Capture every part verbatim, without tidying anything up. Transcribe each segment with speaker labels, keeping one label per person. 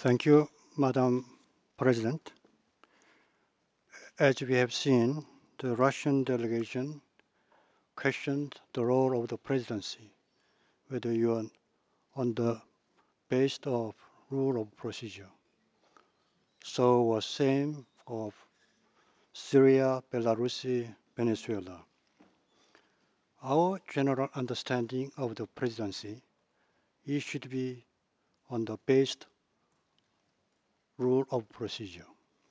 Speaker 1: Thank you, Madam President. As we have seen, the Russian delegation questioned the role of the presidency, whether you are on the basis of rule of procedure. So was same of Syria, Belarus, Venezuela. Our general understanding of the presidency, it should be on the based rule of procedure.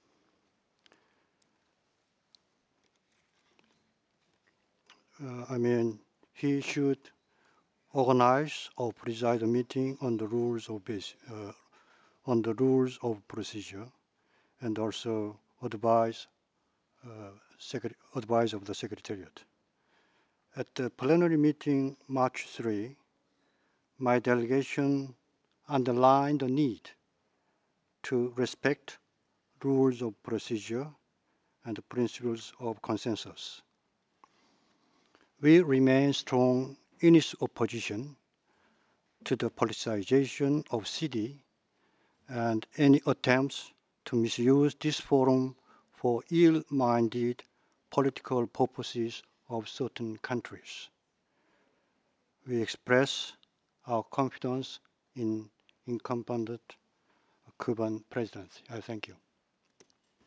Speaker 1: Uh, I mean, he should organize or preside a meeting on the rules of base, uh, on the rules of procedure, and also advise uh, advise of the Secretariat. At the plenary meeting March third, my delegation underlined the need to respect rules of procedure and principles of consensus. We remain strong in its opposition to the politicization of C D and any attempts to misuse this forum for ill-minded political purposes of certain countries. We express our confidence in incumbent Cuban presidency. I thank you.